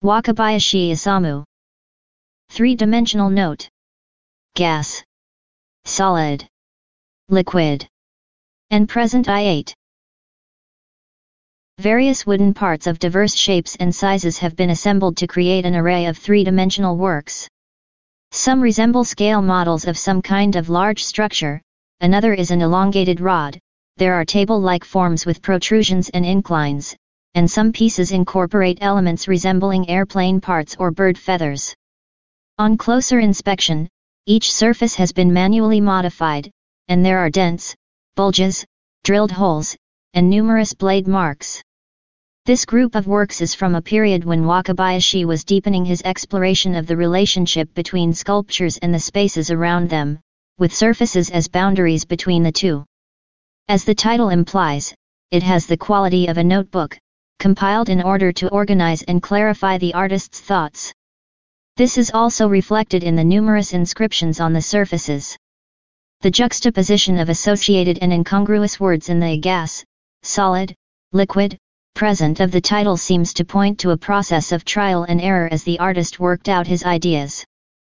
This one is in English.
Wakabayashi Isamu. Three-dimensional note. Gas, solid, liquid, and present I8. Various wooden parts of diverse shapes and sizes have been assembled to create an array of three-dimensional works. Some resemble scale models of some kind of large structure, another is an elongated rod, there are table-like forms with protrusions and inclines, and some pieces incorporate elements resembling airplane parts or bird feathers. On closer inspection, each surface has been manually modified, and there are dents, bulges, drilled holes, and numerous blade marks. This group of works is from a period when Wakabayashi was deepening his exploration of the relationship between sculptures and the spaces around them, with surfaces as boundaries between the two. As the title implies, it has the quality of a notebook, compiled in order to organize and clarify the artist's thoughts. This is also reflected in the numerous inscriptions on the surfaces. The juxtaposition of associated and incongruous words in the gas, solid, liquid, present of the title seems to point to a process of trial and error as the artist worked out his ideas.